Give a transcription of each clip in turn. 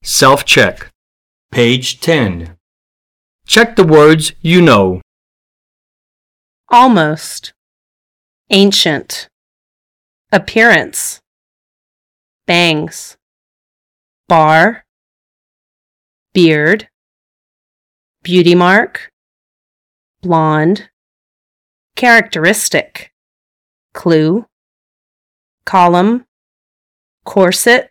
Self-check. Page 10. Check the words you know. Almost. Ancient. Appearance. Bangs. Bar. Beard. Beauty mark. Blonde. Characteristic. Clue. Column. Corset.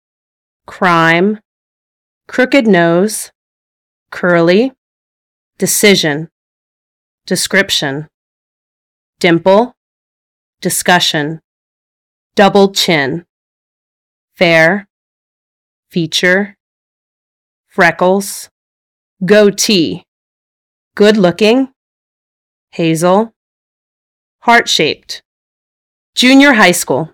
Crime. Crooked nose. Curly. Decision. Description. Dimple. Discussion. Double chin. Fair. Feature. Freckles. Goatee. Good looking. Hazel. Heart-shaped. Junior high school.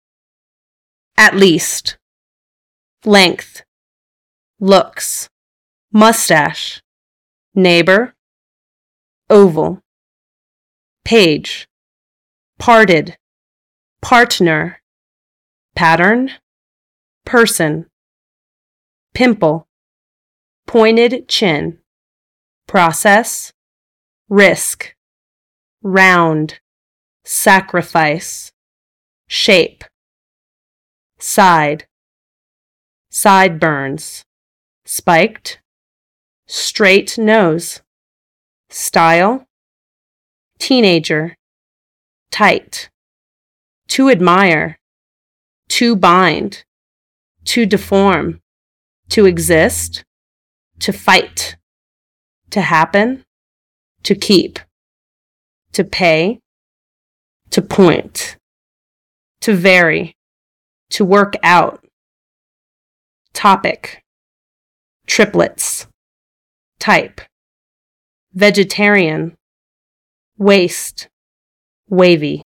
At least. Length. Looks. Mustache. Neighbor. Oval. Page. Parted. Partner. Pattern. Person. Pimple. Pointed chin. Process. Risk. Round. Sacrifice. Shape. Side. Sideburns. Spiked. Straight nose. Style. Teenager. Tight. To admire. To bind. To deform. To exist. To fight. To happen. To keep. To pay. To point. To vary. To work out. Topic. Triplets. Type. Vegetarian. Waist. Wavy.